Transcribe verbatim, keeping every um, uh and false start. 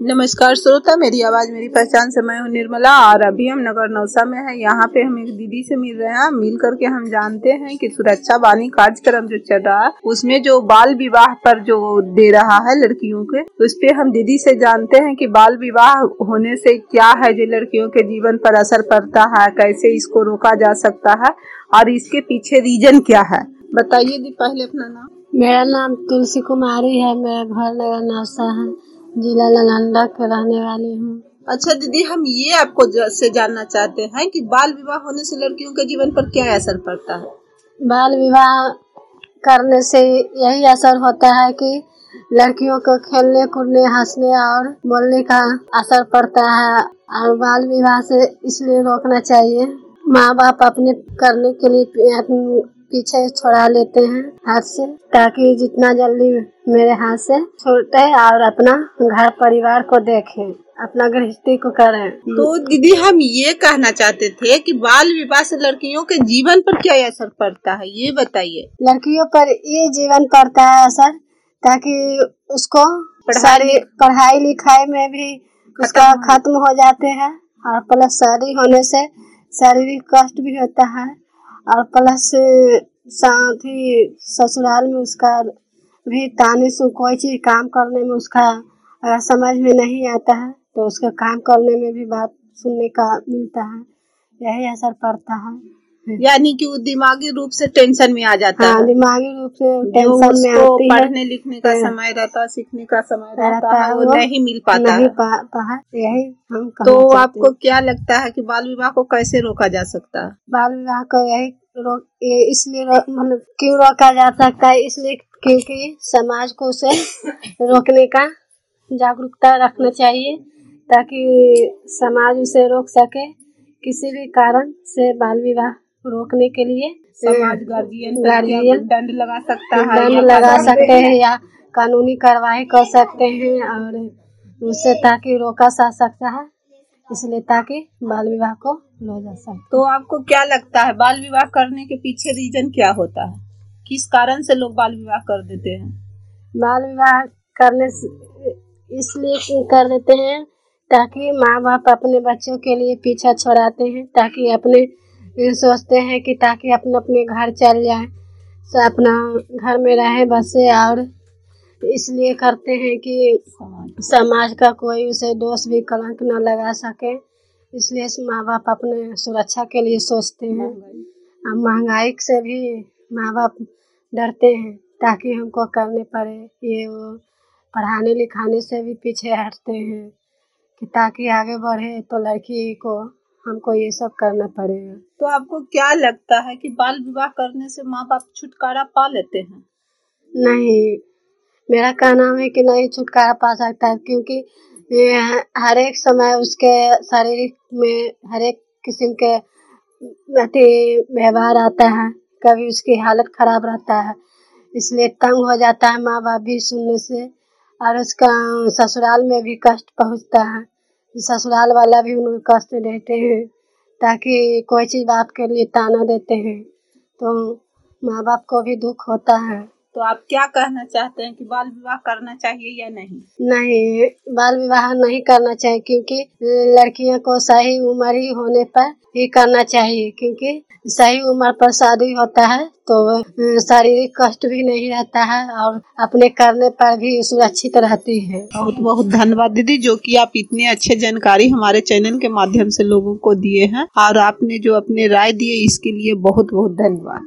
नमस्कार श्रोता, मेरी आवाज मेरी पहचान से मैं हूँ निर्मला और अभी हम नगर नौसा में है। यहाँ पे हम एक दीदी से मिल रहे हैं। मिल करके हम जानते हैं कि सुरक्षा बानी कार्यक्रम जो चल रहा है उसमें जो बाल विवाह पर जो दे रहा है लड़कियों के, उस पे हम दीदी से जानते हैं कि बाल विवाह होने से क्या है जो लड़कियों के जीवन पर असर पड़ता है, कैसे इसको रोका जा सकता है और इसके पीछे रीजन क्या है। बताइए दी, पहले अपना नाम। मेरा नाम तुलसी कुमारी है। मेरा घर नगर नौसा है, जिला नालंदा के रहने वाली हूँ। अच्छा दीदी, हम ये आपको से जानना चाहते हैं कि बाल विवाह होने से लड़कियों के जीवन पर क्या असर पड़ता है। बाल विवाह करने से यही असर होता है कि लड़कियों को खेलने कूदने हंसने और बोलने का असर पड़ता है। और बाल विवाह से इसलिए रोकना चाहिए, माँ बाप अपने करने के लिए पीछे छोड़ा लेते हैं हाथ से, ताकि जितना जल्दी मेरे हाथ से छोड़ते और अपना घर परिवार को देखें, अपना गृहस्थी को करें। तो दीदी, हम ये कहना चाहते थे कि बाल विवाह से लड़कियों के जीवन पर क्या असर पड़ता है, ये बताइए। लड़कियों पर ये जीवन पड़ता है असर, ताकि उसको सारी पढ़ाई लिखाई में भी उसका खत्म हो जाते हैं और प्लस शादी होने से शारीरिक कष्ट भी होता है और प्लस साथ ही ससुराल में उसका भी ताने से कोई चीज काम करने में उसका अगर समझ में नहीं आता है तो उसका काम करने में भी बात सुनने का मिलता है, यही असर पड़ता है। यानी कि वो दिमागी रूप से टेंशन में आ जाता हाँ, है। दिमागी रूप से टेंशन में आती है। पढ़ने लिखने का समय रहता है, सीखने का समय रहता है, वो नहीं मिल पाता नहीं पाता है, यही हम तो आपको क्या लगता है कि बाल विवाह को कैसे रोका जा सकता है। बाल विवाह को यही रोक इसलिए मतलब क्यों रोका जा सकता है, इसलिए क्योंकि समाज को उसे रोकने का जागरूकता रखना चाहिए, ताकि समाज उसे रोक सके। किसी भी कारण से बाल विवाह रोकने के लिए समाज गार्जियन गार्जियन दंड लगा सकता है, दंड लगा सकते हैं या कानूनी कार्रवाई कर सकते हैं और उससे ताकि रोका जा सकता है, इसलिए ताकि बाल विवाह को रोका जा सके। तो आपको क्या लगता है बाल विवाह करने के पीछे रीजन क्या होता है, किस कारण से लोग बाल विवाह कर देते हैं। बाल विवाह करने इसलिए कर देते हैं ताकि माँ बाप अपने बच्चों के लिए पीछा छोड़ाते हैं, ताकि अपने सोचते हैं कि ताकि अपने अपने घर चल जाए, तो अपना घर में रहे बसे, और इसलिए करते हैं कि समाज का कोई उसे दोष भी कलंक न लगा सके, इसलिए माँ बाप अपने सुरक्षा के लिए सोचते हैं। अब महंगाई से भी माँ बाप डरते हैं ताकि हमको करने पड़े ये वो, पढ़ाने लिखाने से भी पीछे हटते हैं कि ताकि आगे बढ़े तो लड़की को हमको ये सब करना पड़ेगा। तो आपको क्या लगता है कि बाल विवाह करने से माँ बाप छुटकारा पा लेते हैं। नहीं, मेरा कहना है कि नहीं छुटकारा पा सकता है, क्योंकि हर एक समय उसके शारीरिक में हर एक किस्म के व्यवहार आता है, कभी उसकी हालत खराब रहता है, इसलिए तंग हो जाता है माँ बाप भी सुनने से, और उसका ससुराल में भी कष्ट पहुँचता है, ससुराल वाला भी उनको कष्ट देते हैं, ताकि कोई चीज़ बात के लिए ताना देते हैं तो माँ बाप को भी दुख होता है। तो आप क्या कहना चाहते हैं कि बाल विवाह करना चाहिए या नहीं। नहीं, बाल विवाह नहीं करना चाहिए, क्योंकि लड़कियों को सही उम्र ही होने पर ही करना चाहिए, क्योंकि सही उम्र पर शादी होता है तो शारीरिक कष्ट भी नहीं रहता है और अपने करने पर भी सुरक्षित रहती है। बहुत बहुत धन्यवाद दीदी, जो कि आप इतने अच्छे जानकारी हमारे चैनल के माध्यम से लोगों को दिए हैं और आपने जो अपने राय दिए इसके लिए बहुत बहुत धन्यवाद।